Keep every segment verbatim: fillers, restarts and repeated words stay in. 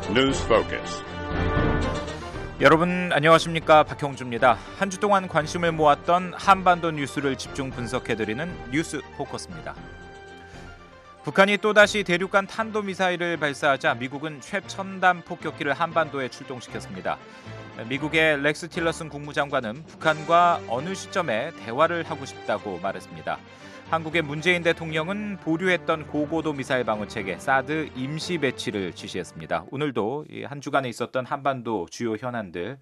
News Focus. 여러분 안녕하십니까, 박형주입니다. 한 주 동안 관심을 모았던 한반도 뉴스를 집중 분석해드리는 뉴스 포커스입니다. 북한이 또다시 대륙간 탄도미사일을 발사하자 미국은 최첨단 폭격기를 한반도에 출동시켰습니다. 미국의 렉스 틸러슨 국무장관은 북한과 어느 시점에 대화를 하고 싶다고 말했습니다. 한국의 문재인 대통령은 보류했던 고고도 미사일 방어 체계 사드 임시 배치를 지시했습니다. 오늘도 한 주간에 있었던 한반도 주요 현안들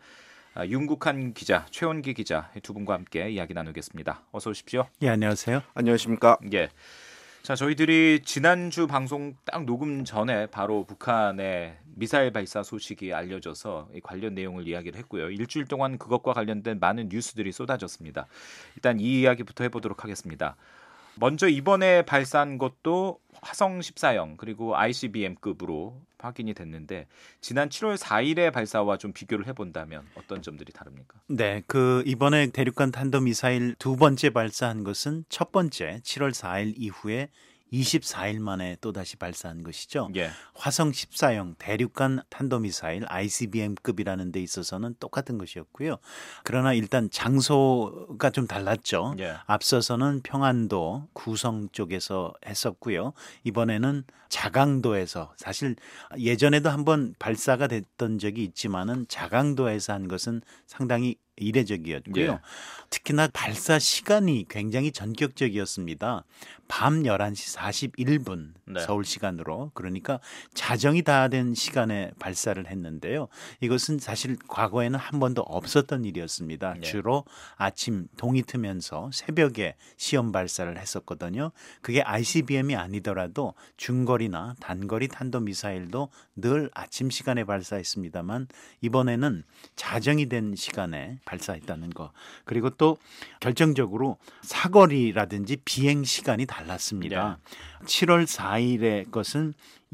윤국한 기자, 최원기 기자 두 분과 함께 이야기 나누겠습니다. 어서 오십시오. 예, 안녕하세요. 안녕하십니까. 예. 자, 저희들이 지난주 방송 딱 녹음 전에 바로 북한의 미사일 발사 소식이 알려져서 관련 내용을 이야기를 했고요. 일주일 동안 그것과 관련된 많은 뉴스들이 쏟아졌습니다. 일단 이 이야기부터 해보도록 하겠습니다. 먼저 이번에 발사한 것도 화성 십사형 그리고 아이씨비엠급으로 확인이 됐는데 지난 칠월 사일의 발사와 좀 비교를 해본다면 어떤 점들이 다릅니까? 네, 그 이번에 대륙간 탄도미사일 두 번째 발사한 것은 첫 번째 칠월 사일 이후에 이십사일 만에 또다시 발사한 것이죠. 예. 화성 십사형 대륙간 탄도미사일 아이씨비엠급이라는 데 있어서는 똑같은 것이었고요. 그러나 일단 장소가 좀 달랐죠. 예. 앞서서는 평안도 구성 쪽에서 했었고요. 이번에는 자강도에서, 사실 예전에도 한번 발사가 됐던 적이 있지만은 자강도에서 한 것은 상당히 이례적이었고요. 예. 특히나 발사 시간이 굉장히 전격적이었습니다. 밤 열한시 사십일분 네. 서울 시간으로, 그러니까 자정이 다 된 시간에 발사를 했는데요. 이것은 사실 과거에는 한 번도 없었던 일이었습니다. 예. 주로 아침 동이 트면서 새벽에 시험 발사를 했었거든요. 그게 아이씨비엠이 아니더라도 중거리나 단거리 탄도미사일도 늘 아침 시간에 발사했습니다만 이번에는 자정이 된 시간에 발사했다는 거. 그리고 또 결정적으로 사거리라든지 비행 시간이 달랐습니다. 네. 칠월 사일의 것은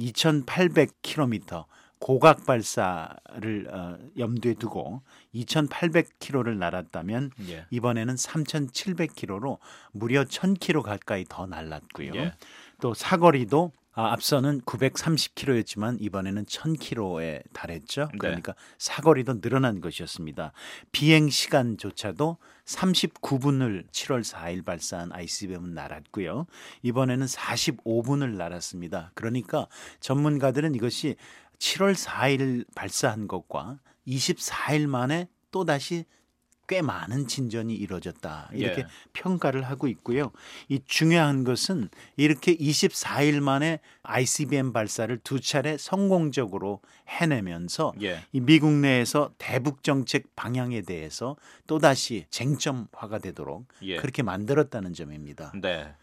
이천팔백 킬로미터 고각 발사를 어, 염두에 두고 이천팔백 킬로미터를 날았다면 예. 이번에는 삼천칠백 킬로미터로 무려 천 킬로미터 가까이 더 날랐고요. 예. 또 사거리도 아, 앞서는 구백삼십 킬로미터였지만 이번에는 천 킬로미터에 달했죠. 그러니까 네. 사거리도 늘어난 것이었습니다. 비행 시간조차도 삼십구분을 칠월 사일 발사한 아이씨비엠은 날았고요. 이번에는 사십오분을 날았습니다. 그러니까 전문가들은 이것이 칠월 사일 발사한 것과 이십사일 만에 또다시 꽤 많은 진전이 이루어졌다, 이렇게 예. 평가를 하고 있고요. 이 중요한 것은 이렇게 이십사일 만에 아이씨비엠 발사를 두 차례 성공적으로 해내면서 예. 이 미국 내에서 대북 정책 방향에 대해서 또다시 쟁점화가 되도록 예. 그렇게 만들었다는 점입니다. 네.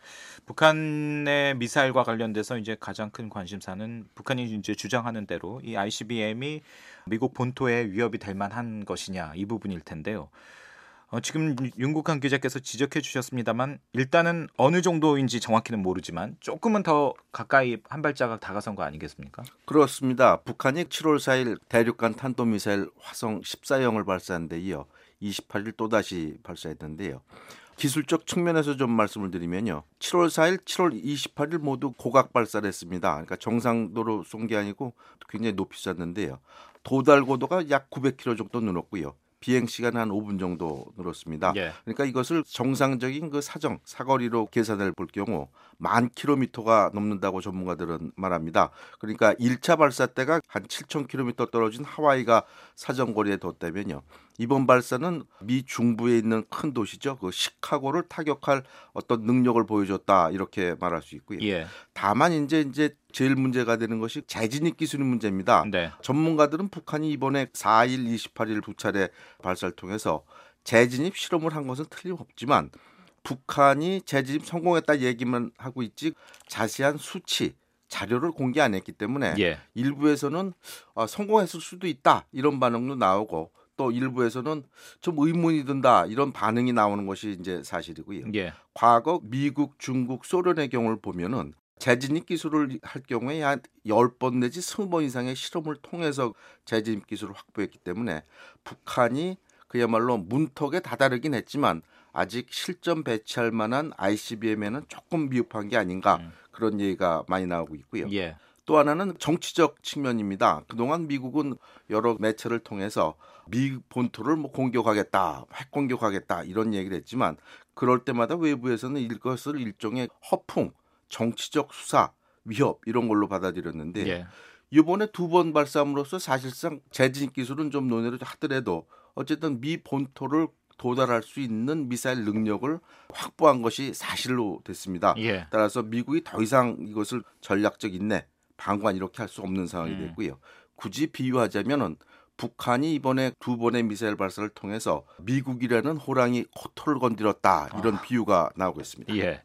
북한의 미사일과 관련돼서 이제 가장 큰 관심사는 북한이 이제 주장하는 대로 이 아이씨비엠이 미국 본토에 위협이 될 만한 것이냐, 이 부분일 텐데요. 어, 지금 윤국한 기자께서 지적해 주셨습니다만 일단은 어느 정도인지 정확히는 모르지만 조금은 더 가까이 한 발자국 다가선 거 아니겠습니까? 그렇습니다. 북한이 칠월 사일 대륙간 탄도미사일 화성 십사형을 발사한 데 이어 이십팔일 또다시 발사했는데요. 기술적 측면에서 좀 말씀을 드리면요. 칠월 사일, 칠월 이십팔일 모두 고각 발사를 했습니다. 그러니까 정상도로 쏜 게 아니고 굉장히 높이 쐈는데요. 도달 고도가 약 구백 킬로미터 정도 늘었고요. 비행 시간은 한 오분 정도 늘었습니다. 예. 그러니까 이것을 정상적인 그 사정, 사거리로 계산해 볼 경우 만 킬로미터가 넘는다고 전문가들은 말합니다. 그러니까 일 차 발사 때가 한 칠천 킬로미터 떨어진 하와이가 사정거리에 뒀다면요. 이번 발사는 미 중부에 있는 큰 도시죠. 그 시카고를 타격할 어떤 능력을 보여줬다, 이렇게 말할 수 있고요. 예. 다만 이제 이제 제일 문제가 되는 것이 재진입 기술의 문제입니다. 네. 전문가들은 북한이 이번에 사일, 이십팔일 두 차례 발사를 통해서 재진입 실험을 한 것은 틀림없지만 북한이 재진입 성공했다 얘기만 하고 있지 자세한 수치, 자료를 공개 안 했기 때문에 예. 일부에서는 성공했을 수도 있다, 이런 반응도 나오고 또 일부에서는 좀 의문이 든다, 이런 반응이 나오는 것이 이제 사실이고요. 예. 과거 미국, 중국, 소련의 경우를 보면은 재진입 기술을 할 경우에 한 열 번 내지 이십 번 이상의 실험을 통해서 재진입 기술을 확보했기 때문에 북한이 그야말로 문턱에 다다르긴 했지만 아직 실전 배치할 만한 아이씨비엠에는 조금 미흡한 게 아닌가, 음. 그런 얘기가 많이 나오고 있고요. 예. 또 하나는 정치적 측면입니다. 그동안 미국은 여러 매체를 통해서 미 본토를 뭐 공격하겠다, 핵 공격하겠다 이런 얘기를 했지만 그럴 때마다 외부에서는 이것을 일종의 허풍, 정치적 수사, 위협 이런 걸로 받아들였는데 예. 이번에 두 번 발사함으로써 사실상 재진입 기술은 좀 논의를 하더라도 어쨌든 미 본토를 도달할 수 있는 미사일 능력을 확보한 것이 사실로 됐습니다. 예. 따라서 미국이 더 이상 이것을 전략적 인내, 방관 이렇게 할 수 없는 상황이 음. 됐고요. 굳이 비유하자면은 북한이 이번에 두 번의 미사일 발사를 통해서 미국이라는 호랑이 코털을 건드렸다 이런 아. 비유가 나오고 있습니다. 예.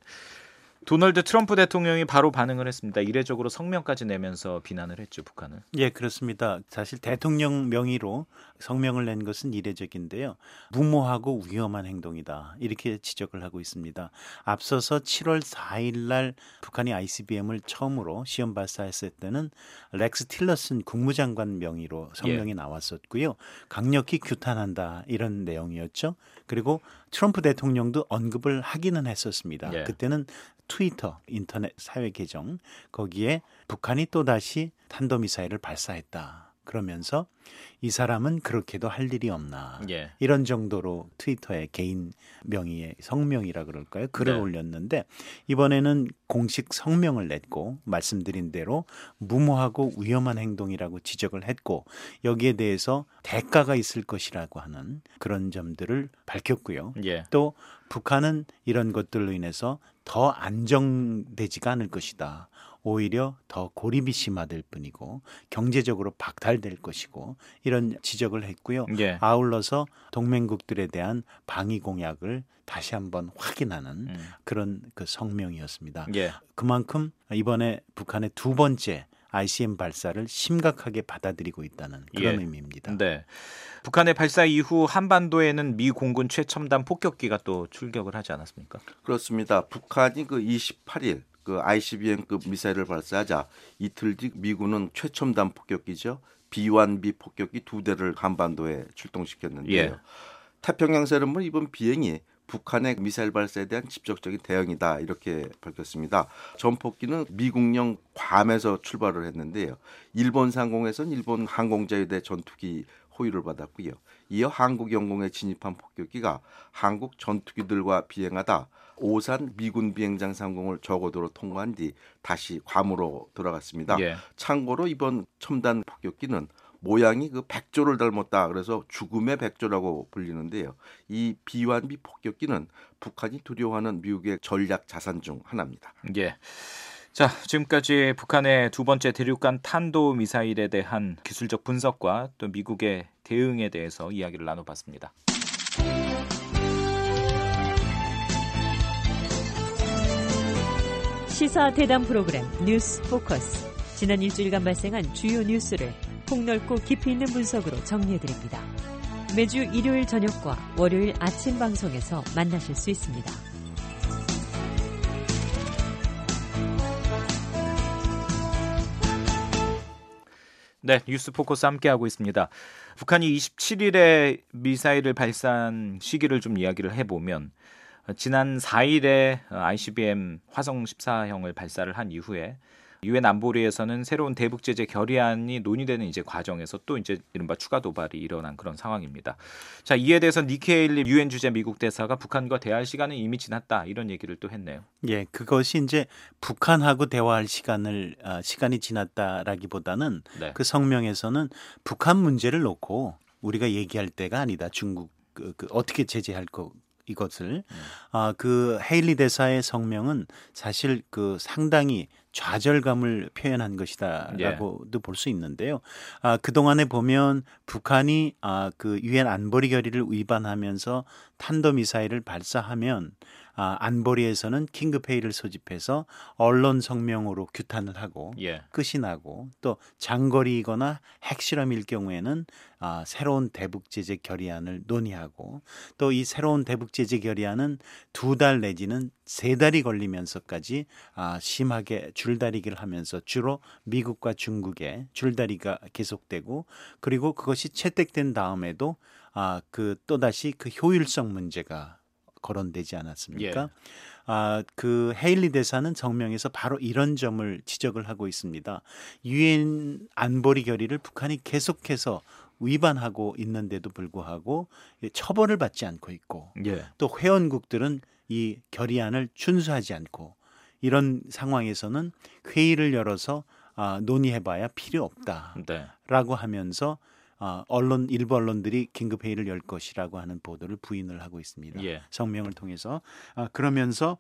도널드 트럼프 대통령이 바로 반응을 했습니다. 이례적으로 성명까지 내면서 비난을 했죠, 북한을. 예, 그렇습니다. 사실 대통령 명의로 성명을 낸 것은 이례적인데요. 무모하고 위험한 행동이다. 이렇게 지적을 하고 있습니다. 앞서서 칠월 사일 날 북한이 아이씨비엠을 처음으로 시험 발사했을 때는 렉스 틸러슨 국무장관 명의로 성명이 예. 나왔었고요. 강력히 규탄한다 이런 내용이었죠. 그리고 트럼프 대통령도 언급을 하기는 했었습니다. 예. 그때는 트위터 인터넷 사회 계정 거기에 북한이 또다시 탄도미사일을 발사했다. 그러면서 이 사람은 그렇게도 할 일이 없나. 예. 이런 정도로 트위터에 개인 명의의 성명이라 그럴까요? 글을 네. 올렸는데 이번에는 공식 성명을 냈고 말씀드린 대로 무모하고 위험한 행동이라고 지적을 했고 여기에 대해서 대가가 있을 것이라고 하는 그런 점들을 밝혔고요. 예. 또 북한은 이런 것들로 인해서 더 안정되지가 않을 것이다. 오히려 더 고립이 심화될 뿐이고 경제적으로 박탈될 것이고 이런 지적을 했고요. 예. 아울러서 동맹국들에 대한 방위 공약을 다시 한번 확인하는 음. 그런 그 성명이었습니다. 예. 그만큼 이번에 북한의 두 번째 아이씨엠 발사를 심각하게 받아들이고 있다는 그런 예. 의미입니다. 네. 북한의 발사 이후 한반도에는 미 공군 최첨단 폭격기가 또 출격을 하지 않았습니까? 그렇습니다. 북한이 그 이십팔일 그 아이씨비엠급 미사일을 발사하자 이틀 뒤 미군은 최첨단 폭격기죠. 비 원 비 폭격기 두 대를 한반도에 출동시켰는데요. 예. 태평양사령부 이번 비행이 북한의 미사일 발사에 대한 직접적인 대응이다 이렇게 밝혔습니다. 전폭기는 미국령 괌에서 출발을 했는데요. 일본 상공에서는 일본 항공자유대 전투기 호위를 받았고요. 이어 한국 영공에 진입한 폭격기가 한국 전투기들과 비행하다 오산 미군 비행장 상공을 저고도로 통과한 뒤 다시 괌으로 돌아갔습니다. 예. 참고로 이번 첨단 폭격기는 모양이 그 백조를 닮았다. 그래서 죽음의 백조라고 불리는데요. 이 비 원 비 폭격기는 북한이 두려워하는 미국의 전략 자산 중 하나입니다. 예. 자, 지금까지 북한의 두 번째 대륙간 탄도 미사일에 대한 기술적 분석과 또 미국의 대응에 대해서 이야기를 나눠봤습니다. 시사 대담 프로그램 뉴스 포커스. 지난 일주일간 발생한 주요 뉴스를 폭넓고 깊이 있는 분석으로 정리해드립니다. 매주 일요일 저녁과 월요일 아침 방송에서 만나실 수 있습니다. 네, 뉴스 포커스 함께하고 있습니다. 북한이 이십칠일에 미사일을 발사한 시기를 좀 이야기를 해보면 지난 사일에 아이씨비엠 화성 십사형을 발사를 한 이후에 유엔 안보리에서는 새로운 대북 제재 결의안이 논의되는 이제 과정에서 또 이제 이른바 추가 도발이 일어난 그런 상황입니다. 자, 이에 대해서 니키 헤일리 유엔 주재 미국 대사가 북한과 대화할 시간은 이미 지났다 이런 얘기를 또 했네요. 예, 그것이 이제 북한하고 대화할 시간을 아, 시간이 지났다라기보다는 네. 그 성명에서는 북한 문제를 놓고 우리가 얘기할 때가 아니다. 중국 그, 그 어떻게 제재할 거 이것을 음. 아, 그 헤일리 대사의 성명은 사실 그 상당히 좌절감을 표현한 것이다라고도 예. 볼 수 있는데요. 아, 그 동안에 보면 북한이 아, 그 유엔 안보리 결의를 위반하면서 탄도 미사일을 발사하면 아, 안보리에서는 긴급회의를 소집해서 언론 성명으로 규탄을 하고 예. 끝이 나고 또 장거리이거나 핵실험일 경우에는 아, 새로운 대북제재 결의안을 논의하고 또 이 새로운 대북제재 결의안은 두 달 내지는 세 달이 걸리면서까지 아, 심하게 줄다리기를 하면서 주로 미국과 중국의 줄다리기가 계속되고 그리고 그것이 채택된 다음에도 아, 그 또다시 그 효율성 문제가 거론되지 않았습니까? 예. 아, 그 헤일리 대사는 성명에서 바로 이런 점을 지적을 하고 있습니다. 유엔 안보리 결의를 북한이 계속해서 위반하고 있는데도 불구하고 처벌을 받지 않고 있고 예. 또 회원국들은 이 결의안을 준수하지 않고 이런 상황에서는 회의를 열어서 아, 논의해봐야 필요 없다라고 네. 하면서 아, 언론 일부 언론들이 긴급 회의를 열 것이라고 하는 보도를 부인을 하고 있습니다. 예. 성명을 통해서 아, 그러면서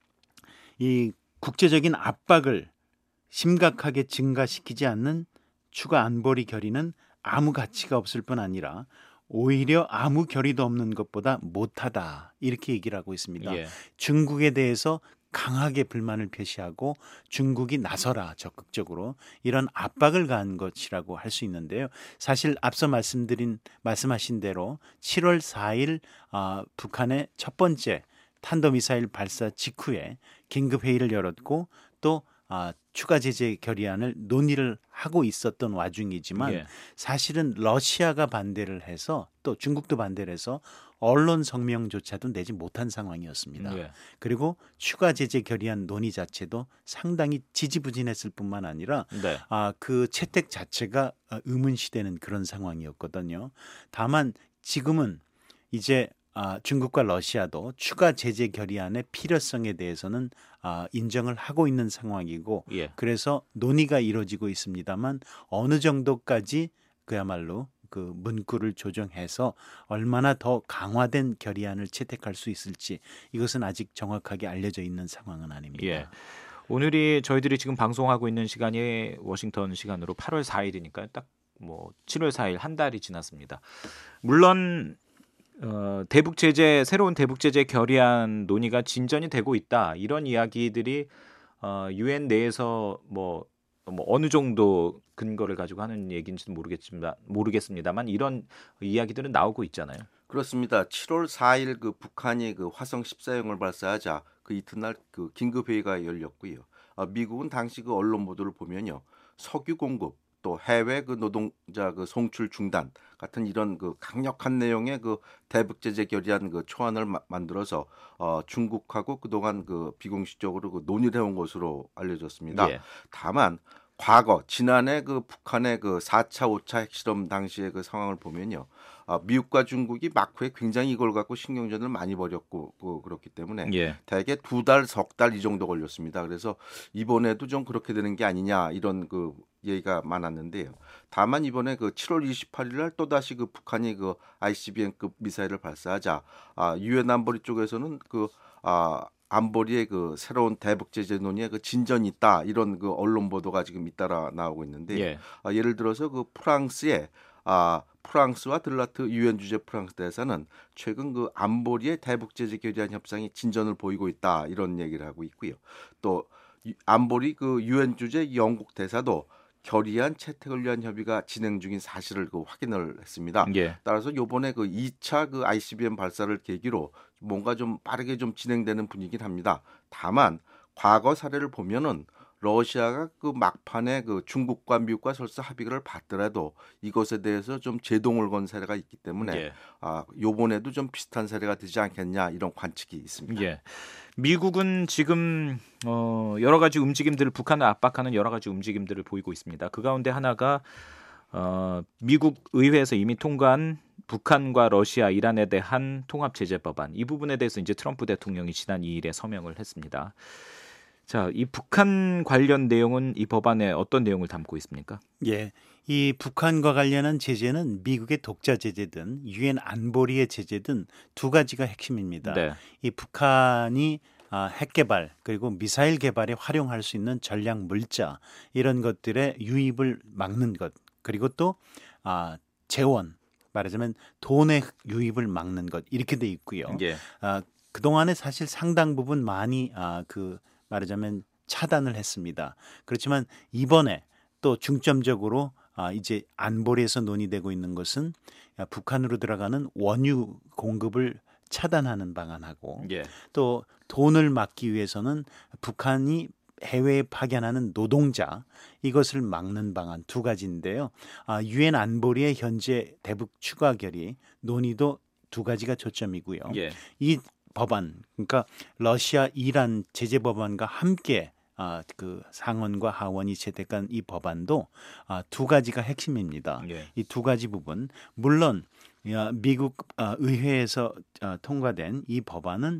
이 국제적인 압박을 심각하게 증가시키지 않는 추가 안보리 결의는 아무 가치가 없을 뿐 아니라 오히려 아무 결의도 없는 것보다 못하다 이렇게 얘기를 하고 있습니다. 예. 중국에 대해서 강하게 불만을 표시하고 중국이 나서라 적극적으로 이런 압박을 가한 것이라고 할 수 있는데요. 사실 앞서 말씀드린 말씀하신 대로 칠월 사일 아, 북한의 첫 번째 탄도미사일 발사 직후에 긴급 회의를 열었고 또 아, 추가 제재 결의안을 논의를 하고 있었던 와중이지만 예. 사실은 러시아가 반대를 해서 또 중국도 반대를 해서 언론 성명조차도 내지 못한 상황이었습니다. 예. 그리고 추가 제재 결의안 논의 자체도 상당히 지지부진했을 뿐만 아니라 네. 아, 그 채택 자체가 의문시되는 그런 상황이었거든요. 다만 지금은 이제 아, 중국과 러시아도 추가 제재 결의안의 필요성에 대해서는 아, 인정을 하고 있는 상황이고 예. 그래서 논의가 이루어지고 있습니다만 어느 정도까지 그야말로 그 문구를 조정해서 얼마나 더 강화된 결의안을 채택할 수 있을지 이것은 아직 정확하게 알려져 있는 상황은 아닙니다. 예. 오늘이 저희들이 지금 방송하고 있는 시간이 워싱턴 시간으로 팔월 사일이니까 딱 뭐 칠월 사일 한 달이 지났습니다. 물론 어, 대북 제재 새로운 대북 제재 결의안 논의가 진전이 되고 있다 이런 이야기들이 어, 유엔 내에서 뭐, 뭐 어느 정도 근거를 가지고 하는 얘기인지는 모르겠지만 모르겠습니다만 이런 이야기들은 나오고 있잖아요. 그렇습니다. 칠월 사일 그 북한이 그 화성 십사형을 발사하자 그 이튿날 그 긴급 회의가 열렸고요. 아, 미국은 당시 그 언론 보도를 보면요, 석유 공급 또 해외 그 노동자 그 송출 중단 같은 이런 그 강력한 내용의 그 대북 제재 결의안 그 초안을 마, 만들어서 어, 중국하고 그동안 그 비공식적으로 그 논의를 해온 것으로 알려졌습니다. 예. 다만 과거 지난해 그 북한의 그 사 차, 오 차 핵실험 당시의 그 상황을 보면요, 아, 미국과 중국이 막후에 굉장히 이걸 갖고 신경전을 많이 벌였고 그, 그렇기 때문에 예. 대개 두 달, 석 달 이 정도 걸렸습니다. 그래서 이번에도 좀 그렇게 되는 게 아니냐 이런 그 얘기가 많았는데요. 다만 이번에 그 칠월 이십팔일 날 또 다시 그 북한이 그 아이씨비엠급 미사일을 발사하자 아, 유엔 안보리 쪽에서는 그 아, 안보리의 그 새로운 대북 제재 논의에 그 진전이 있다 이런 그 언론 보도가 지금 잇따라 나오고 있는데 예. 아, 예를 들어서 그 프랑스의 아, 프랑스와 들라트 유엔 주재 프랑스 대사는 최근 그 안보리의 대북 제재 결의안 협상이 진전을 보이고 있다 이런 얘기를 하고 있고요. 또 안보리 그 유엔 주재 영국 대사도 결의안 채택을 위한 협의가 진행 중인 사실을 그 확인을 했습니다. 예. 따라서 이번에 그 이 차 그 아이씨비엠 발사를 계기로 뭔가 좀 빠르게 좀 진행되는 분위기긴 합니다. 다만 과거 사례를 보면은 러시아가 그 막판에 그 중국과 미국과 설사 합의를 받더라도 이것에 대해서 좀 제동을 건 사례가 있기 때문에 예. 아, 요번에도 좀 비슷한 사례가 되지 않겠냐 이런 관측이 있습니다. 예. 미국은 지금 어, 여러 가지 움직임들을 북한을 압박하는 여러 가지 움직임들을 보이고 있습니다. 그 가운데 하나가 어, 미국 의회에서 이미 통과한 북한과 러시아, 이란에 대한 통합제재법안 이 부분에 대해서 이제 트럼프 대통령이 지난 이일에 서명을 했습니다. 자, 이 북한 관련 내용은 이 법안에 어떤 내용을 담고 있습니까? 예, 이 북한과 관련한 제재는 미국의 독자 제재든 유엔 안보리의 제재든 두 가지가 핵심입니다. 네. 이 북한이 아, 핵 개발 그리고 미사일 개발에 활용할 수 있는 전략 물자 이런 것들의 유입을 막는 것 그리고 또 아, 재원 말하자면 돈의 유입을 막는 것 이렇게 돼 있고요. 예. 아, 그동안에 사실 상당 부분 많이 아, 그 말하자면 차단을 했습니다. 그렇지만 이번에 또 중점적으로 아, 이제 안보리에서 논의되고 있는 것은 북한으로 들어가는 원유 공급을 차단하는 방안하고 예. 또 돈을 막기 위해서는 북한이 해외에 파견하는 노동자 이것을 막는 방안 두 가지인데요. 아, 유엔 안보리의 현재 대북 추가 결의 논의도 두 가지가 초점이고요. 예. 이 법안, 그러니까 러시아, 이란 제재 법안과 함께 아, 그 상원과 하원이 채택한 이 법안도 아, 두 가지가 핵심입니다. 예. 이 두 가지 부분, 물론 미국 의회에서 통과된 이 법안은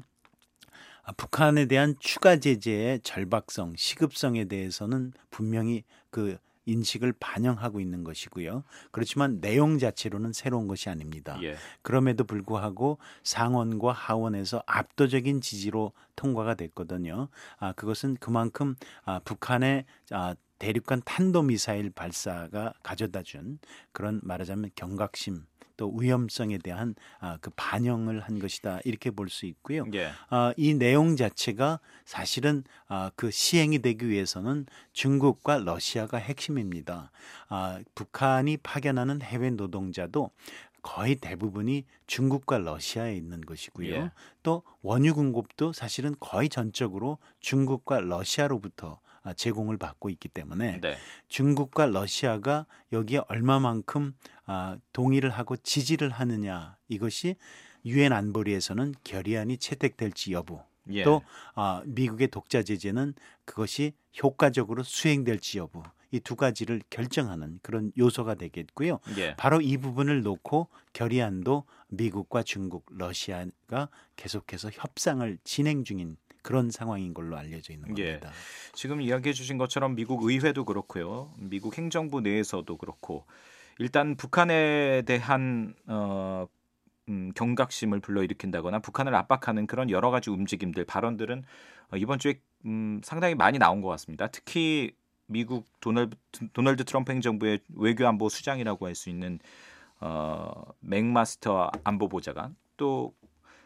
북한에 대한 추가 제재의 절박성, 시급성에 대해서는 분명히 그 인식을 반영하고 있는 것이고요. 그렇지만 내용 자체로는 새로운 것이 아닙니다. 예. 그럼에도 불구하고 상원과 하원에서 압도적인 지지로 통과가 됐거든요. 아, 그것은 그만큼 아, 북한의 아, 대륙간 탄도미사일 발사가 가져다준 그런 말하자면 경각심 또 위험성에 대한 아, 그 반영을 한 것이다 이렇게 볼 수 있고요. 예. 아, 이 내용 자체가 사실은 아, 그 시행이 되기 위해서는 중국과 러시아가 핵심입니다. 아, 북한이 파견하는 해외 노동자도 거의 대부분이 중국과 러시아에 있는 것이고요. 예. 또 원유 공급도 사실은 거의 전적으로 중국과 러시아로부터 제공을 받고 있기 때문에 네. 중국과 러시아가 여기에 얼마만큼 아, 동의를 하고 지지를 하느냐 이것이 유엔 안보리에서는 결의안이 채택될지 여부 예. 또 아, 미국의 독자 제재는 그것이 효과적으로 수행될지 여부 이 두 가지를 결정하는 그런 요소가 되겠고요. 예. 바로 이 부분을 놓고 결의안도 미국과 중국, 러시아가 계속해서 협상을 진행 중인 그런 상황인 걸로 알려져 있는 겁니다. 예. 지금 이야기해 주신 것처럼 미국 의회도 그렇고요. 미국 행정부 내에서도 그렇고 일단 북한에 대한 어, 음, 경각심을 불러일으킨다거나 북한을 압박하는 그런 여러 가지 움직임들, 발언들은 어, 이번 주에 음, 상당히 많이 나온 것 같습니다. 특히 미국 도널드, 도널드 트럼프 행정부의 외교안보 수장이라고 할 수 있는 어, 맥마스터 안보보좌관 또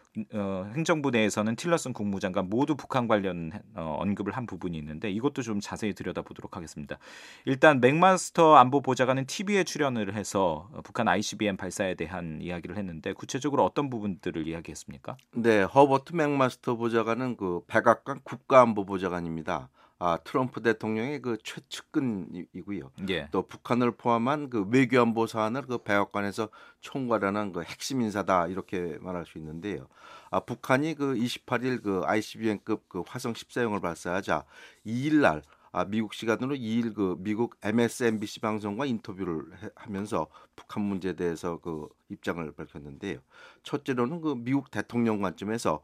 어, 행정부 내에서는 틸러슨 국무장관 모두 북한 관련 어, 언급을 한 부분이 있는데 이것도 좀 자세히 들여다보도록 하겠습니다. 일단 맥마스터 안보보좌관은 티비에 출연을 해서 북한 아이씨비엠 발사에 대한 이야기를 했는데 구체적으로 어떤 부분들을 이야기했습니까? 네, 허버트 맥마스터 보좌관은 그 백악관 국가안보보좌관입니다. 아, 트럼프 대통령의 그 최측근이고요. 예. 또 북한을 포함한 그 외교안보 사안을 그 백악관에서 총괄하는 그 핵심 인사다 이렇게 말할 수 있는데요. 아, 북한이 그 이십팔 일 그 아이씨비엠급 그 화성 십사형을 발사하자 이 일 날 아, 미국 시간으로 이 일 그 미국 엠에스엔비씨 방송과 인터뷰를 해, 하면서 북한 문제에 대해서 그 입장을 밝혔는데요. 첫째로는 그 미국 대통령 관점에서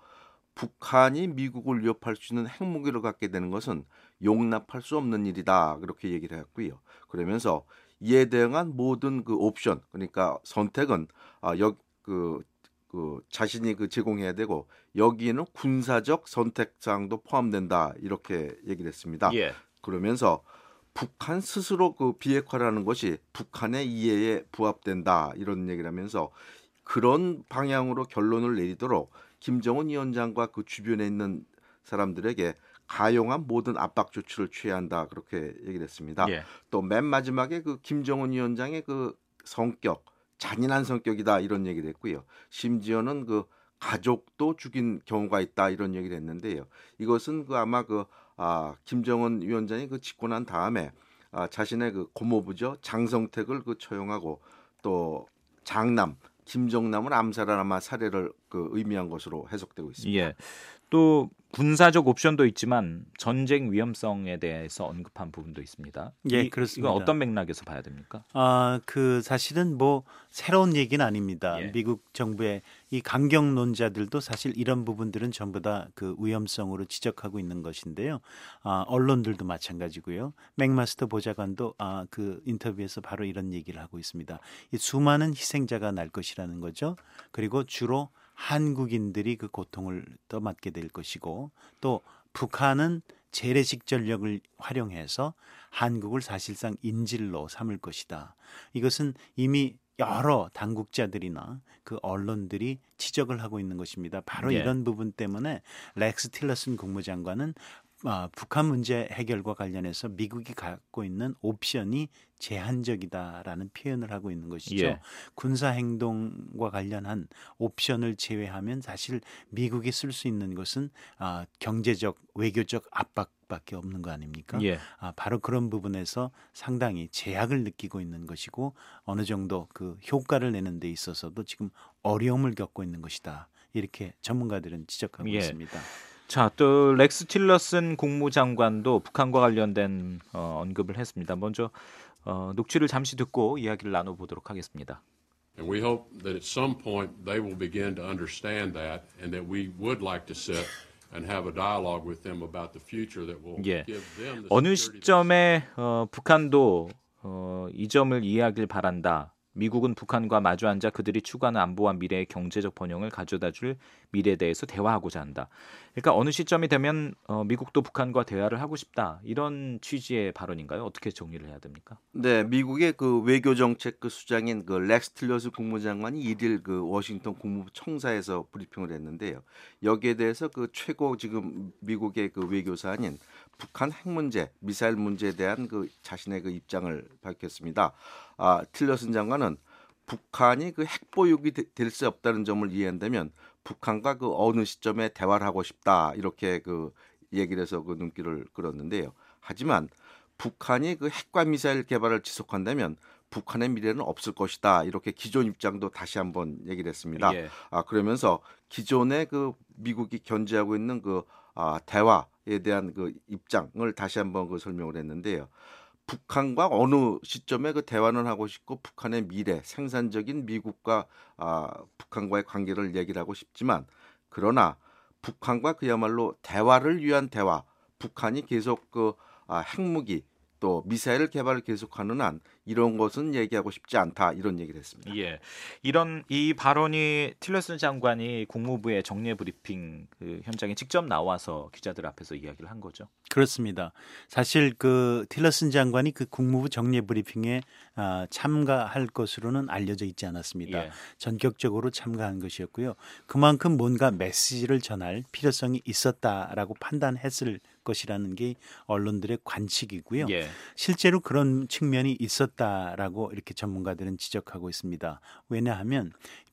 북한이 미국을 위협할 수 있는 핵무기를 갖게 되는 것은 용납할 수 없는 일이다 그렇게 얘기를 했고요. 그러면서 이에 대응한 모든 그 옵션 그러니까 선택은 아, 여, 그, 그 자신이 그 제공해야 되고 여기에는 군사적 선택 사항도 포함된다 이렇게 얘기를 했습니다. 예. 그러면서 북한 스스로 그 비핵화라는 것이 북한의 이해에 부합된다 이런 얘기를 하면서 그런 방향으로 결론을 내리도록 김정은 위원장과 그 주변에 있는 사람들에게 가용한 모든 압박 조치를 취해야 한다 그렇게 얘기를 했습니다. 예. 또 맨 마지막에 그 김정은 위원장의 그 성격 잔인한 성격이다 이런 얘기를 했고요. 심지어는 그 가족도 죽인 경우가 있다 이런 얘기를 했는데요. 이것은 그 아마 그 아, 김정은 위원장이 그 집고 난 다음에 아, 자신의 그 고모부죠 장성택을 그 처형하고 또 장남 김정남을 암살한 아마 사례를 그 의미한 것으로 해석되고 있습니다. 예. 또 군사적 옵션도 있지만 전쟁 위험성에 대해서 언급한 부분도 있습니다. 예, 이, 그렇습니다. 이건 어떤 맥락에서 봐야 됩니까? 아, 그 사실은 뭐 새로운 얘기는 아닙니다. 예. 미국 정부의 이 강경론자들도 사실 이런 부분들은 전부 다 그 위험성으로 지적하고 있는 것인데요. 아, 언론들도 마찬가지고요. 맥마스터 보좌관도 아, 그 인터뷰에서 바로 이런 얘기를 하고 있습니다. 이 수많은 희생자가 날 것이라는 거죠. 그리고 주로 한국인들이 그 고통을 더 맡게 될 것이고 또 북한은 재래식 전력을 활용해서 한국을 사실상 인질로 삼을 것이다. 이것은 이미 여러 당국자들이나 그 언론들이 지적을 하고 있는 것입니다. 바로 예. 이런 부분 때문에 렉스 틸러슨 국무장관은 아, 북한 문제 해결과 관련해서 미국이 갖고 있는 옵션이 제한적이다라는 표현을 하고 있는 것이죠. 예. 군사 행동과 관련한 옵션을 제외하면 사실 미국이 쓸 수 있는 것은 아, 경제적, 외교적 압박밖에 없는 거 아닙니까? 예. 아, 바로 그런 부분에서 상당히 제약을 느끼고 있는 것이고 어느 정도 그 효과를 내는 데 있어서도 지금 어려움을 겪고 있는 것이다. 이렇게 전문가들은 지적하고 예. 있습니다. 자, 또 렉스 틸러슨 국무장관도 북한과 관련된 어, 언급을 했습니다. 먼저 어, 녹취를 잠시 듣고 이야기를 나눠보도록 하겠습니다. And we hope that at some point they will begin to understand that and that we would like to sit and have a dialogue with them about the future that will 예. give them the 어느 security 시점에 어, 북한도 어, 이 점을 이해하길 바란다. 미국은 북한과 마주 앉아 그들이 추구하는 안보와 미래의 경제적 번영을 가져다줄 미래에 대해서 대화하고자 한다. 그러니까 어느 시점이 되면 어, 미국도 북한과 대화를 하고 싶다. 이런 취지의 발언인가요? 어떻게 정리를 해야 됩니까? 네, 미국의 그 외교정책 그 수장인 그 렉스 틸러슨 국무장관이 일일 그 워싱턴 국무부 청사에서 브리핑을 했는데요. 여기에 대해서 그 최고 지금 미국의 그 외교사안인 북한 핵 문제, 미사일 문제에 대한 그 자신의 그 입장을 밝혔습니다. 아, 틸러슨 장관은 북한이 그 핵 보유국이 될 수 없다는 점을 이해한다면 북한과 그 어느 시점에 대화를 하고 싶다 이렇게 그 얘기를 해서 그 눈길을 끌었는데요. 하지만 북한이 그 핵과 미사일 개발을 지속한다면 북한의 미래는 없을 것이다 이렇게 기존 입장도 다시 한번 얘기를 했습니다. 예. 아 그러면서 기존의 그 미국이 견지하고 있는 그 아, 대화에 대한 그 입장을 다시 한번 그 설명을 했는데요. 북한과 어느 시점에 그 대화는 하고 싶고 북한의 미래, 생산적인 미국과 아, 북한과의 관계를 얘기를 하고 싶지만 그러나 북한과 그야말로 대화를 위한 대화, 북한이 계속 그 아, 핵무기 또 미사일 개발을 계속하는 한 이런 것은 얘기하고 싶지 않다 이런 얘기를 했습니다. 예, 이런 이 발언이 틸러슨 장관이 국무부의 정례 브리핑 그 현장에 직접 나와서 기자들 앞에서 이야기를 한 거죠. 그렇습니다. 사실 그 틸러슨 장관이 그 국무부 정례 브리핑에 아, 참가할 것으로는 알려져 있지 않았습니다. 예. 전격적으로 참가한 것이었고요. 그만큼 뭔가 메시지를 전할 필요성이 있었다라고 판단했을 것이라는 게 언론들의 관측이고요. 예. 실제로 그런 측면이 있었다라고 이렇게 전문가들은 지적하고 있습니다. 왜냐하면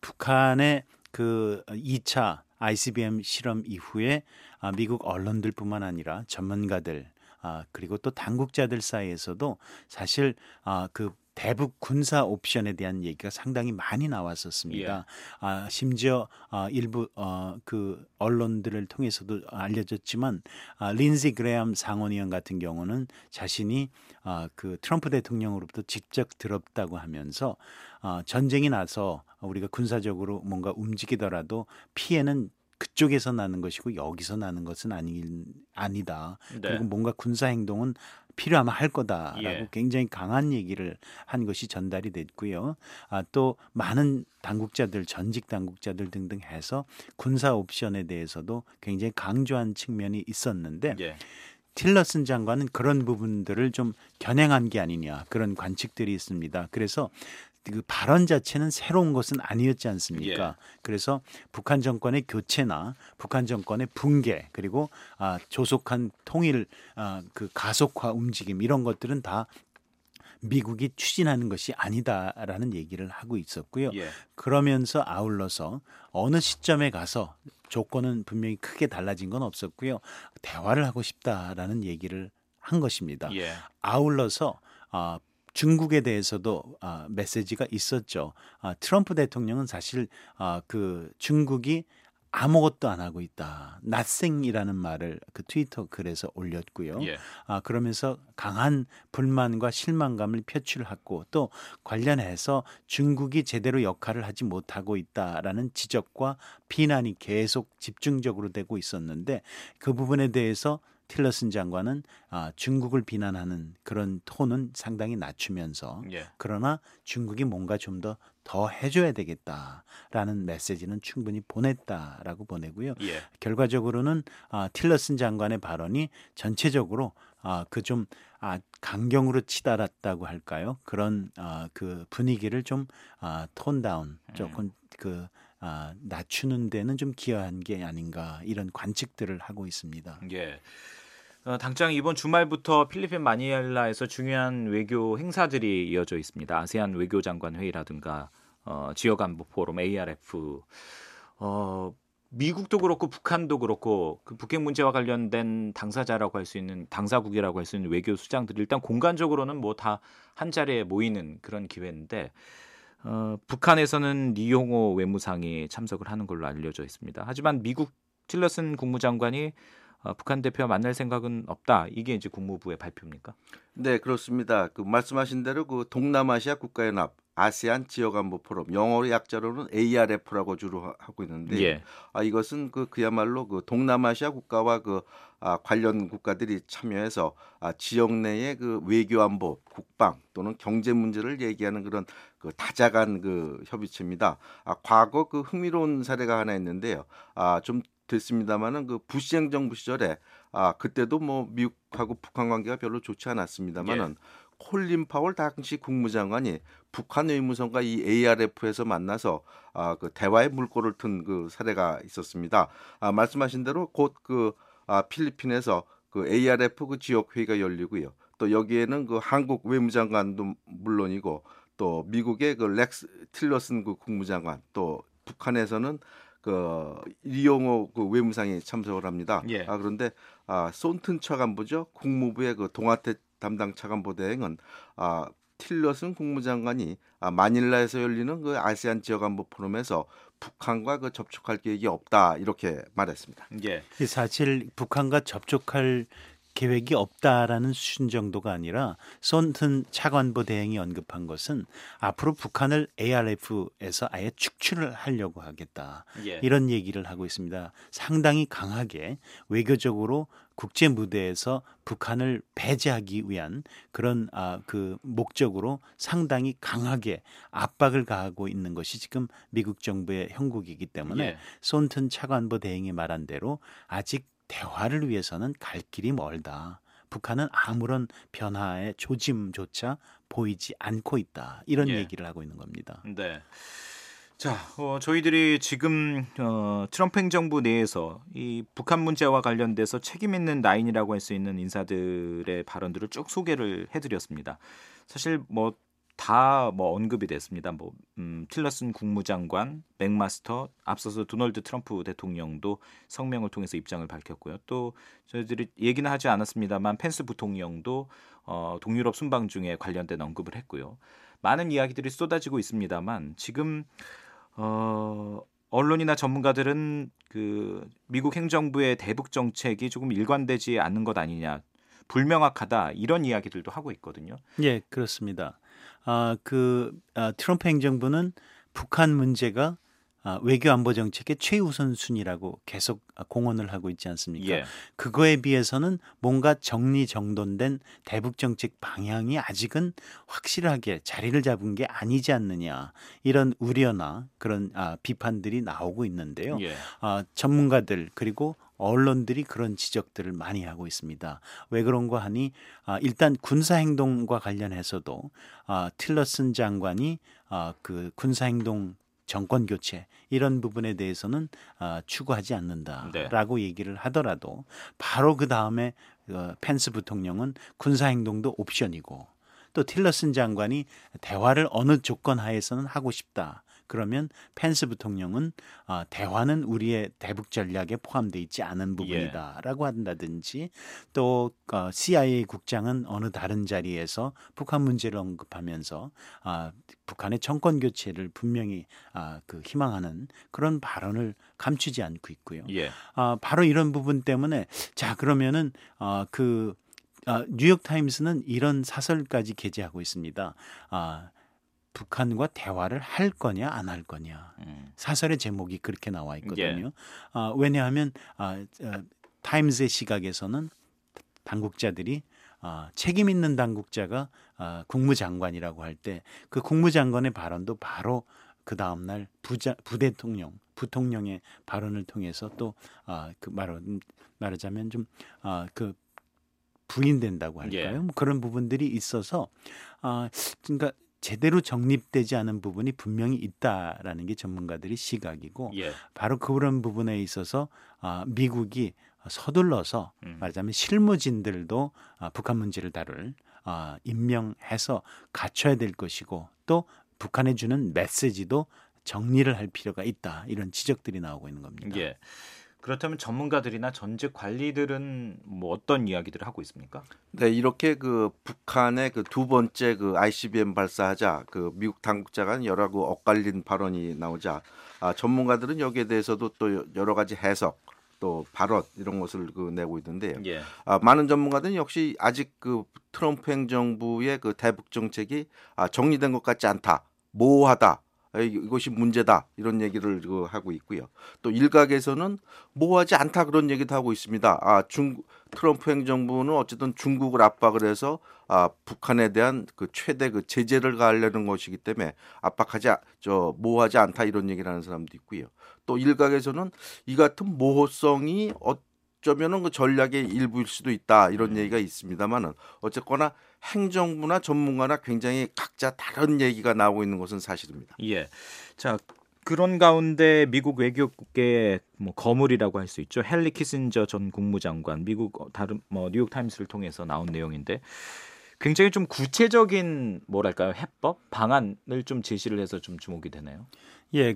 북한의 그 이 차 아이씨비엠 실험 이후에 미국 언론들뿐만 아니라 전문가들 그리고 또 당국자들 사이에서도 사실 그 대북 군사 옵션에 대한 얘기가 상당히 많이 나왔었습니다. 예. 아, 심지어 아, 일부 어, 그 언론들을 통해서도 알려졌지만 아, 린지 그레엄 상원의원 같은 경우는 자신이 아, 그 트럼프 대통령으로부터 직접 들었다고 하면서 아, 전쟁이 나서 우리가 군사적으로 뭔가 움직이더라도 피해는 그쪽에서 나는 것이고 여기서 나는 것은 아니, 아니다. 네. 그리고 뭔가 군사 행동은 필요하면 할 거다라고 예. 굉장히 강한 얘기를 한 것이 전달이 됐고요. 아, 또 많은 당국자들, 전직 당국자들 등등 해서 군사 옵션에 대해서도 굉장히 강조한 측면이 있었는데 예. 틸러슨 장관은 그런 부분들을 좀 겨냥한 게 아니냐 그런 관측들이 있습니다. 그래서 그 발언 자체는 새로운 것은 아니었지 않습니까? 예. 그래서 북한 정권의 교체나 북한 정권의 붕괴 그리고 아, 조속한 통일 아, 그 가속화 움직임 이런 것들은 다 미국이 추진하는 것이 아니다라는 얘기를 하고 있었고요. 예. 그러면서 아울러서 어느 시점에 가서 조건은 분명히 크게 달라진 건 없었고요. 대화를 하고 싶다라는 얘기를 한 것입니다. 예. 아울러서 아, 중국에 대해서도 아, 메시지가 있었죠. 아, 트럼프 대통령은 사실 아, 그 중국이 아무것도 안 하고 있다. nothing이라는 말을 그 트위터 글에서 올렸고요. 예. 아, 그러면서 강한 불만과 실망감을 표출했고 또 관련해서 중국이 제대로 역할을 하지 못하고 있다라는 지적과 비난이 계속 집중적으로 되고 있었는데 그 부분에 대해서 틸러슨 장관은 아, 중국을 비난하는 그런 톤은 상당히 낮추면서 예. 그러나 중국이 뭔가 좀 더 더 해줘야 되겠다라는 메시지는 충분히 보냈다라고 보내고요. 예. 결과적으로는 아, 틸러슨 장관의 발언이 전체적으로 아, 그 좀 아, 강경으로 치달았다고 할까요? 그런 아, 그 분위기를 좀 아, 톤 다운 조금 그 아, 낮추는 데는 좀 기여한 게 아닌가 이런 관측들을 하고 있습니다. 예. 어, 당장 이번 주말부터 필리핀 마닐라에서 중요한 외교 행사들이 이어져 있습니다. 아세안 외교장관 회의라든가 어, 지역안보 포럼 에이알에프, 어, 미국도 그렇고 북한도 그렇고 그 북핵 문제와 관련된 당사자라고 할 수 있는 당사국이라고 할 수 있는 외교 수장들이 일단 공간적으로는 뭐 다 한 자리에 모이는 그런 기회인데 어, 북한에서는 리용호 외무상이 참석을 하는 걸로 알려져 있습니다. 하지만 미국 틸러슨 국무장관이 어, 북한 대표와 만날 생각은 없다. 이게 이제 국무부의 발표입니까? 네, 그렇습니다. 그 말씀하신 대로 그 동남아시아 국가연합 아세안 지역안보 포럼 영어로 약자로는 에이알에프라고 주로 하고 있는데 예. 아, 이것은 그 그야말로 그 동남아시아 국가와 그 아, 관련 국가들이 참여해서 아, 지역 내의 그 외교안보, 국방 또는 경제 문제를 얘기하는 그런 그 다자간 그 협의체입니다. 아, 과거 그 흥미로운 사례가 하나 있는데요. 아, 좀 됐습니다만은 그 부시 행정부 시절에 아 그때도 뭐 미국하고 북한 관계가 별로 좋지 않았습니다만은 예. 콜린 파월 당시 국무장관이 북한 의무성과 이 에이알에프에서 만나서 아 그 대화의 물꼬를 튼 그 사례가 있었습니다. 아 말씀하신 대로 곧 그 아 필리핀에서 그 에이알에프 그 지역 회의가 열리고요. 또 여기에는 그 한국 외무장관도 물론이고 또 미국의 그 렉스 틸러슨 그 국무장관 또 북한에서는 그 리용호 그 외무상이 참석을 합니다. 예. 아 그런데 아 손튼 차관보죠 국무부의 그 동아태 담당 차관보 대행은 아 틸러슨 국무장관이 아, 마닐라에서 열리는 그 아세안 지역안보 포럼에서 북한과 그 접촉할 계획이 없다 이렇게 말했습니다. 예. 사실 북한과 접촉할 계획이 없다라는 수준 정도가 아니라 손튼 차관보 대행이 언급한 것은 앞으로 북한을 에이알에프에서 아예 축출을 하려고 하겠다. 예. 이런 얘기를 하고 있습니다. 상당히 강하게 외교적으로 국제 무대에서 북한을 배제하기 위한 그런 아, 그 목적으로 상당히 강하게 압박을 가하고 있는 것이 지금 미국 정부의 형국이기 때문에 예. 손튼 차관보 대행이 말한 대로 아직 대화를 위해서는 갈 길이 멀다. 북한은 아무런 변화의 조짐조차 보이지 않고 있다. 이런 예. 얘기를 하고 있는 겁니다. 네. 자, 어, 저희들이 지금 어, 트럼프 행정부 내에서 이 북한 문제와 관련돼서 책임 있는 라인이라고 할 수 있는 인사들의 발언들을 쭉 소개를 해드렸습니다. 사실 뭐 다 뭐 언급이 됐습니다. 뭐 음, 틸러슨 국무장관, 맥마스터, 앞서서 도널드 트럼프 대통령도 성명을 통해서 입장을 밝혔고요. 또 저희들이 얘기는 하지 않았습니다만 펜스 부통령도 어, 동유럽 순방 중에 관련된 언급을 했고요. 많은 이야기들이 쏟아지고 있습니다만 지금 어, 언론이나 전문가들은 그 미국 행정부의 대북 정책이 조금 일관되지 않는 것 아니냐, 불명확하다 이런 이야기들도 하고 있거든요. 예, 그렇습니다. 아, 그 아, 트럼프 행정부는 북한 문제가 아, 외교 안보 정책의 최우선 순위라고 계속 공언을 하고 있지 않습니까? 예. 그거에 비해서는 뭔가 정리정돈된 대북 정책 방향이 아직은 확실하게 자리를 잡은 게 아니지 않느냐, 이런 우려나 그런 아, 비판들이 나오고 있는데요. 예. 아, 전문가들 그리고 언론들이 그런 지적들을 많이 하고 있습니다. 왜 그런가 하니 아, 일단 군사행동과 관련해서도 아, 틸러슨 장관이 아, 그 군사행동 정권 교체 이런 부분에 대해서는 아, 추구하지 않는다라고 네. 얘기를 하더라도 바로 그 다음에 어, 펜스 부통령은 군사행동도 옵션이고 또 틸러슨 장관이 대화를 어느 조건 하에서는 하고 싶다. 그러면 펜스 부통령은 어, 대화는 우리의 대북 전략에 포함되어 있지 않은 부분이다라고 예. 한다든지 또 어, 씨아이에이 국장은 어느 다른 자리에서 북한 문제를 언급하면서 어, 북한의 정권 교체를 분명히 어, 그 희망하는 그런 발언을 감추지 않고 있고요. 예. 어, 바로 이런 부분 때문에 자 그러면은 어, 그 어, 뉴욕 타임스는 이런 사설까지 게재하고 있습니다. 어, 북한과 대화를 할 거냐 안 할 거냐. 음. 사설의 제목이 그렇게 나와 있거든요. 예. 어, 왜냐하면 어, 어, 타임스의 시각에서는 당국자들이 어, 책임 있는 당국자가 어, 국무장관이라고 할 때 그 국무장관의 발언도 바로 그 다음 날 부자, 부대통령, 부통령의 발언을 통해서 또 어, 그 말, 말하자면 좀 어, 그 부인된다고 할까요? 예. 그런 부분들이 있어서 어, 그러니까 제대로 정립되지 않은 부분이 분명히 있다라는 게 전문가들의 시각이고 예. 바로 그런 부분에 있어서 아, 미국이 서둘러서 음. 말하자면 실무진들도 아, 북한 문제를 다룰 아, 임명해서 갖춰야 될 것이고 또 북한에 주는 메시지도 정리를 할 필요가 있다. 이런 지적들이 나오고 있는 겁니다. 예. 그렇다면 전문가들이나 전직 관리들은 뭐 어떤 이야기들을 하고 있습니까? 네, 이렇게 그 북한의 그 두 번째 그 아이씨비엠 발사하자 그 미국 당국자가 여러 그 엇갈린 발언이 나오자 아, 전문가들은 여기에 대해서도 또 여러 가지 해석 또 발언 이런 것을 그 내고 있는데요. 예. 아, 많은 전문가들은 역시 아직 그 트럼프 행정부의 그 대북 정책이 아, 정리된 것 같지 않다, 모호하다. 이것이 문제다 이런 얘기를 하고 있고요. 또 일각에서는 모호하지 않다 그런 얘기도 하고 있습니다. 아, 중 트럼프 행정부는 어쨌든 중국을 압박을 해서 아, 북한에 대한 그 최대 그 제재를 가하려는 것이기 때문에 압박하지 저 모호하지 않다 이런 얘기를 하는 사람도 있고요. 또 일각에서는 이 같은 모호성이 어쩌면은 그 전략의 일부일 수도 있다 이런 얘기가 있습니다만은 어쨌거나 행정부나 전문가나 굉장히 각자 다른 얘기가 나오고 있는 것은 사실입니다. 예. 자, 그런 가운데 미국 외교국의 뭐 거물이라고 할 수 있죠. 헨리 키신저 전 국무장관, 미국 다른 뭐 뉴욕 타임스를 통해서 나온 내용인데 굉장히 좀 구체적인 뭐랄까요 해법 방안을 좀 제시를 해서 좀 주목이 되네요. 예,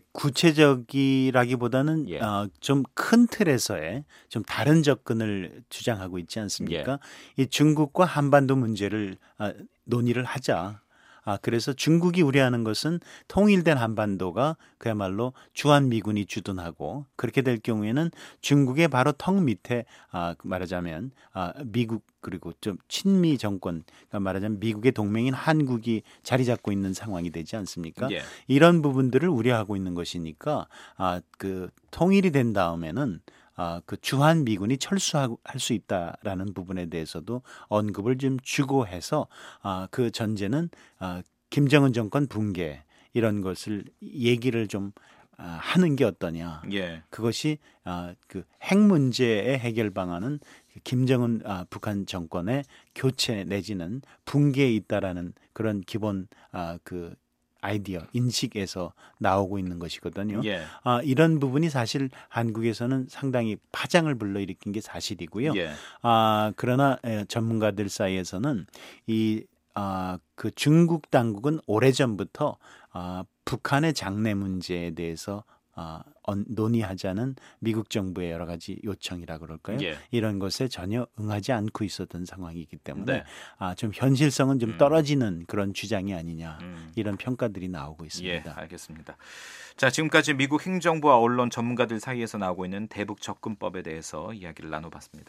구체적이라기보다는 예. 어, 좀 큰 틀에서의 좀 다른 접근을 주장하고 있지 않습니까? 예. 이 중국과 한반도 문제를 아, 논의를 하자. 아, 그래서 중국이 우려하는 것은 통일된 한반도가 그야말로 주한미군이 주둔하고 그렇게 될 경우에는 중국의 바로 턱 밑에 아, 말하자면 아, 미국 그리고 좀 친미 정권, 그러니까 말하자면 미국의 동맹인 한국이 자리 잡고 있는 상황이 되지 않습니까? 예. 이런 부분들을 우려하고 있는 것이니까 아, 그 통일이 된 다음에는 아, 그 주한 미군이 철수할 수 있다라는 부분에 대해서도 언급을 좀 주고 해서 아, 그 전제는 아, 김정은 정권 붕괴 이런 것을 얘기를 좀 아, 하는 게 어떠냐. 예. 그것이 아, 그 핵 문제의 해결 방안은 김정은 아, 북한 정권의 교체 내지는 붕괴에 있다라는 그런 기본 아, 그 아이디어, 인식에서 나오고 있는 것이거든요. 예. 아, 이런 부분이 사실 한국에서는 상당히 파장을 불러일으킨 게 사실이고요. 예. 아, 그러나 에, 전문가들 사이에서는 이 아, 그 중국 당국은 오래전부터 아, 북한의 장래 문제에 대해서 아, 언, 논의하자는 미국 정부의 여러 가지 요청이라 그럴까요? 예. 이런 것에 전혀 응하지 않고 있었던 상황이기 때문에 네. 아, 좀 현실성은 좀 음. 떨어지는 그런 주장이 아니냐 음. 이런 평가들이 나오고 예, 있습니다. 알겠습니다. 자, 지금까지 미국 행정부와 언론 전문가들 사이에서 나오고 있는 대북 접근법에 대해서 이야기를 나눠봤습니다.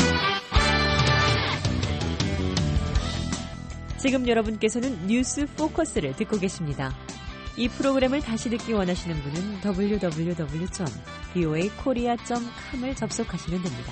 지금 여러분께서는 뉴스 포커스를 듣고 계십니다. 이 프로그램을 다시 듣기 원하시는 분은 더블유 더블유 더블유 점 브이오에이 코리아 점 컴을 접속하시면 됩니다.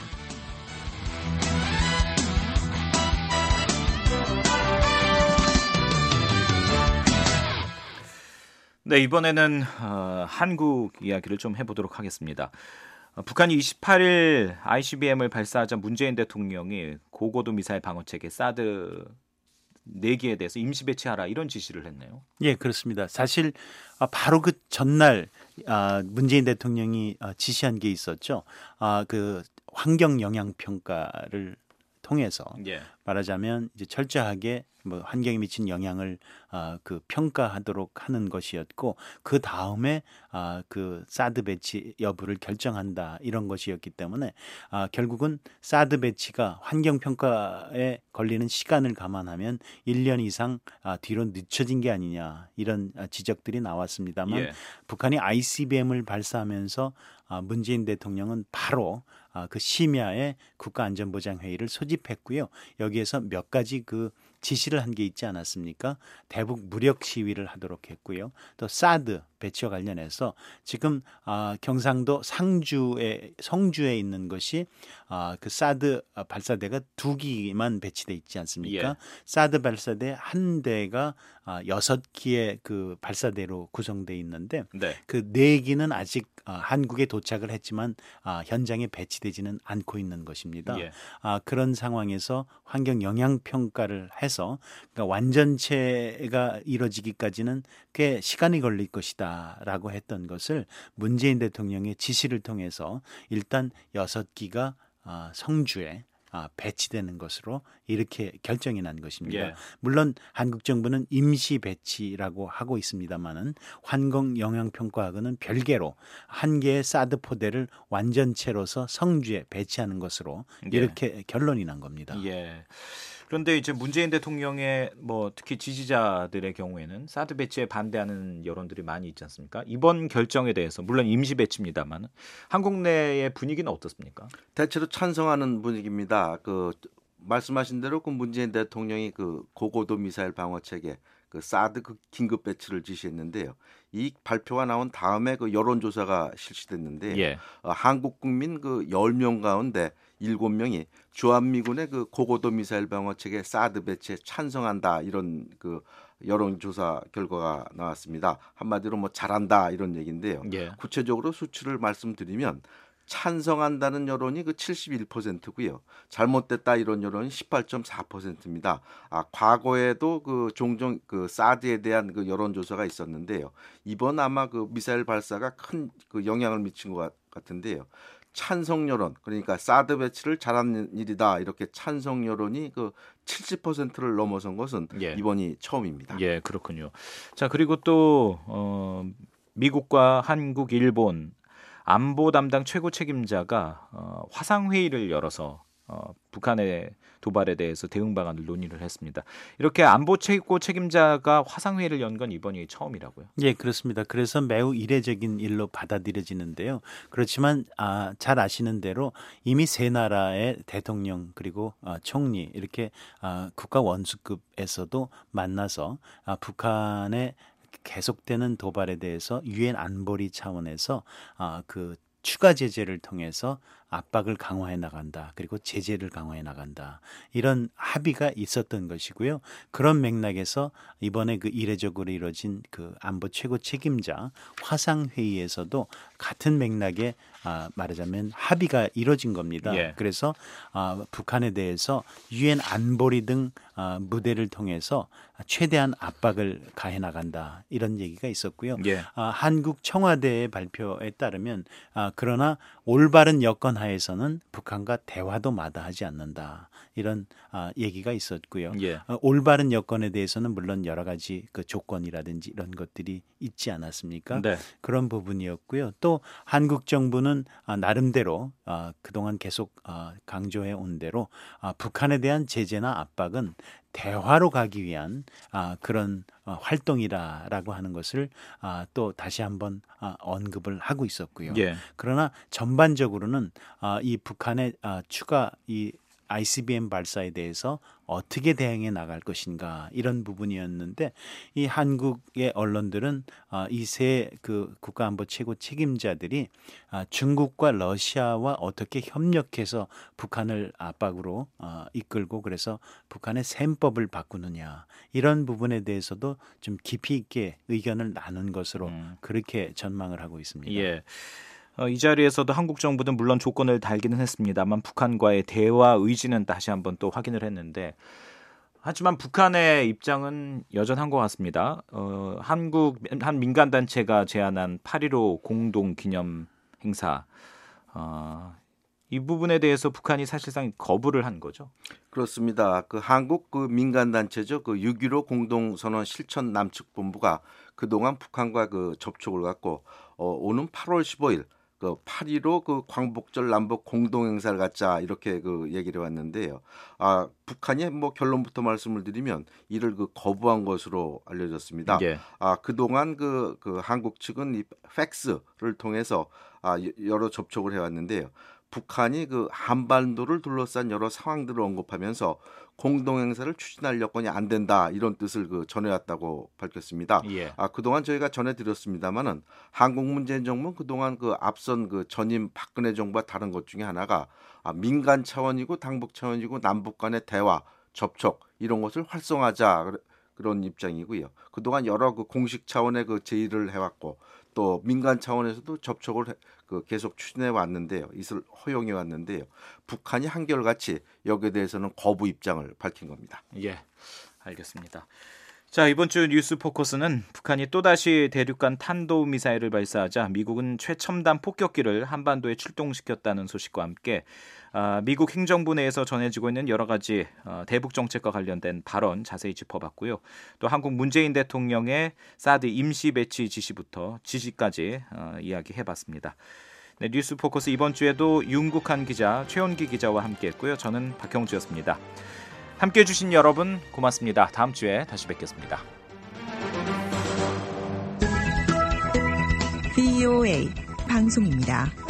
네, 이번에는 어, 한국 이야기를 좀 해보도록 하겠습니다. 어, 북한이 이십팔 일 아이씨비엠을 발사하자 문재인 대통령이 고고도 미사일 방어체계 사드 네 개에 대해서 임시 배치하라 이런 지시를 했네요. 예, 그렇습니다. 사실 바로 그 전날 문재인 대통령이 지시한 게 있었죠. 그 환경 영향 평가를 통해서 예. 말하자면 이제 철저하게 뭐 환경에 미친 영향을 아, 그 평가하도록 하는 것이었고 그 다음에 아, 그 사드 배치 여부를 결정한다 이런 것이었기 때문에 아, 결국은 사드 배치가 환경 평가에 걸리는 시간을 감안하면 일 년 이상 아, 뒤로 늦춰진 게 아니냐 이런 지적들이 나왔습니다만 예. 북한이 아이씨비엠을 발사하면서 아, 문재인 대통령은 바로 아, 그 심야에 국가안전보장회의를 소집했고요. 여기에서 몇 가지 그 지시를 한 게 있지 않았습니까? 대북 무력 시위를 하도록 했고요. 또 사드 배치와 관련해서 지금 아, 경상도 상주에 성주에 있는 것이 아, 그 사드 발사대가 두 기만 배치돼 있지 않습니까? 예. 사드 발사대 한 대가 아, 여섯 기의 그 발사대로 구성돼 있는데 네. 그 네 기는 아직 아, 한국에 도착을 했지만 아, 현장에 배치되지는 않고 있는 것입니다. 예. 아, 그런 상황에서 환경 영향 평가를 해서 그러니까 완전체가 이루어지기까지는 꽤 시간이 걸릴 것이다라고 했던 것을 문재인 대통령의 지시를 통해서 일단 여섯 기가 아, 성주에 아, 배치되는 것으로 이렇게 결정이 난 것입니다. 예. 물론 한국 정부는 임시 배치라고 하고 있습니다만은 환경 영향 평가하고는 별개로 한 개의 사드 포대를 완전체로서 성주에 배치하는 것으로 예. 이렇게 결론이 난 겁니다. 예. 그런데 이제 문재인 대통령의 뭐 특히 지지자들의 경우에는 사드 배치에 반대하는 여론들이 많이 있지 않습니까? 이번 결정에 대해서 물론 임시 배치입니다만 한국 내의 분위기는 어떻습니까? 대체로 찬성하는 분위기입니다. 그 말씀하신 대로 그 문재인 대통령이 그 고고도 미사일 방어 체계 그 사드 그 긴급 배치를 지시했는데요. 이 발표가 나온 다음에 그 여론조사가 실시됐는데 예. 어, 한국 국민 그 열 명 가운데 일곱 명이 주한미군의 그 고고도 미사일 방어 체계 사드 배치에 찬성한다 이런 그 여론조사 결과가 나왔습니다. 한마디로 뭐 잘한다 이런 얘기인데요. 예. 구체적으로 수치를 말씀드리면 찬성한다는 여론이 그 칠십일 퍼센트고요. 잘못됐다 이런 여론이 십팔 점 사 퍼센트입니다. 아, 과거에도 그 종종 그 사드에 대한 그 여론조사가 있었는데요. 이번 아마 그 미사일 발사가 큰 그 영향을 미친 것 같은데요. 찬성 여론, 그러니까 사드 배치를 잘한 일이다 이렇게 찬성 여론이 그 칠십 퍼센트를 넘어선 것은 예. 이번이 처음입니다. 예, 그렇군요. 자, 그리고 또 어, 미국과 한국, 일본 안보 담당 최고 책임자가 어, 화상 회의를 열어서 어, 북한의 도발에 대해서 대응 방안을 논의를 했습니다. 이렇게 안보 최고 책임자가 화상 회의를 연 건 이번이 처음이라고요? 예, 그렇습니다. 그래서 매우 이례적인 일로 받아들여지는데요. 그렇지만 아, 잘 아시는 대로 이미 세 나라의 대통령 그리고 아, 총리 이렇게 아, 국가 원수급에서도 만나서 아, 북한의 계속되는 도발에 대해서 유엔 안보리 차원에서 아, 그 추가 제재를 통해서 압박을 강화해 나간다. 그리고 제재를 강화해 나간다. 이런 합의가 있었던 것이고요. 그런 맥락에서 이번에 그 이례적으로 이루어진 그 안보 최고 책임자 화상 회의에서도 같은 맥락에 아, 말하자면 합의가 이루어진 겁니다. 예. 그래서 아, 북한에 대해서 유엔 안보리 등 아, 무대를 통해서 최대한 압박을 가해 나간다. 이런 얘기가 있었고요. 예. 아, 한국 청와대의 발표에 따르면 아, 그러나 올바른 여건 하에서는 북한과 대화도 마다하지 않는다. 이런 아, 얘기가 있었고요. 예. 어, 올바른 여건에 대해서는 물론 여러 가지 그 조건이라든지 이런 것들이 있지 않았습니까? 네. 그런 부분이었고요. 또 한국 정부는 아, 나름대로 아, 그동안 계속 아, 강조해 온 대로 아, 북한에 대한 제재나 압박은 대화로 가기 위한 아, 그런 어, 활동이다라고 하는 것을 아, 또 다시 한번 아, 언급을 하고 있었고요. 예. 그러나 전반적으로는 아, 이 북한의 아, 추가 이 아이씨비엠 발사에 대해서 어떻게 대응해 나갈 것인가 이런 부분이었는데 이 한국의 언론들은 이 세 그 국가안보 최고 책임자들이 중국과 러시아와 어떻게 협력해서 북한을 압박으로 이끌고 그래서 북한의 셈법을 바꾸느냐 이런 부분에 대해서도 좀 깊이 있게 의견을 나눈 것으로 음. 그렇게 전망을 하고 있습니다. 예. 어, 이 자리에서도 한국 정부는 물론 조건을 달기는 했습니다만 북한과의 대화 의지는 다시 한번 또 확인을 했는데 하지만 북한의 입장은 여전한 것 같습니다. 어, 한국 한 민간 단체가 제안한 팔일오 공동 기념 행사 어, 이 부분에 대해서 북한이 사실상 거부를 한 거죠. 그렇습니다. 그 한국 그 민간 단체죠. 그 육점일오 공동선언 실천 남측 본부가 그동안 북한과 그 접촉을 갖고 어, 오는 팔월 십오일 그 팔일오 그 광복절 남북 공동 행사를 갖자 이렇게 그 얘기를 해왔는데요. 아 북한이 뭐 결론부터 말씀을 드리면 이를 그 거부한 것으로 알려졌습니다. 예. 아 그동안 그, 그 한국 측은 이 팩스를 통해서 아 여러 접촉을 해왔는데요. 북한이 그 한반도를 둘러싼 여러 상황들을 언급하면서 공동행사를 추진할 여건이 안 된다 이런 뜻을 그 전해왔다고 밝혔습니다. 예. 아 그동안 저희가 전해드렸습니다만은 한국 문재인 정부는 그동안 그 앞선 그 전임 박근혜 정부와 다른 것 중에 하나가 아, 민간 차원이고 당북 차원이고 남북 간의 대화 접촉 이런 것을 활성화하자 그런 입장이고요. 그동안 여러 그 공식 차원의 그 제의를 해왔고 또 민간 차원에서도 접촉을 해, 그 계속 추진해 왔는데요. 이를 허용해 왔는데요. 북한이 한결같이 여기에 대해서는 거부 입장을 밝힌 겁니다. 예, 알겠습니다. 자, 이번 주 뉴스 포커스는 북한이 또다시 대륙간 탄도미사일을 발사하자 미국은 최첨단 폭격기를 한반도에 출동시켰다는 소식과 함께 미국 행정부 내에서 전해지고 있는 여러 가지 대북 정책과 관련된 발언 자세히 짚어봤고요. 또 한국 문재인 대통령의 사드 임시 배치 지시부터 지시까지 이야기해봤습니다. 네, 뉴스 포커스 이번 주에도 윤국한 기자, 최원기 기자와 함께했고요. 저는 박형주였습니다. 함께해 주신 여러분 고맙습니다. 다음 주에 다시 뵙겠습니다. 브이오에이 방송입니다.